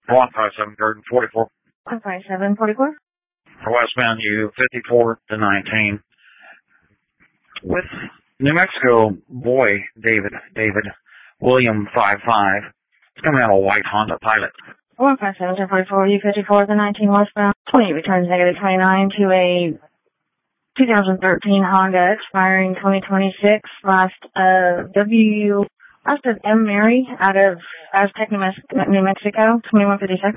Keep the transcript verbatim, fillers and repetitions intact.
one five seven, third and forty-four. one five seven, forty-four. For westbound U fifty-four to nineteen. With New Mexico boy, David, David, William five five. It's coming out of a white Honda Pilot. one five seven, forty-four, U fifty-four to nineteen westbound. twenty returns negative twenty-nine to a two thousand thirteen Honda expiring twenty twenty-six. Last uh, W, last of M. Mary out of Aztec, New Mexico, twenty-one fifty-six.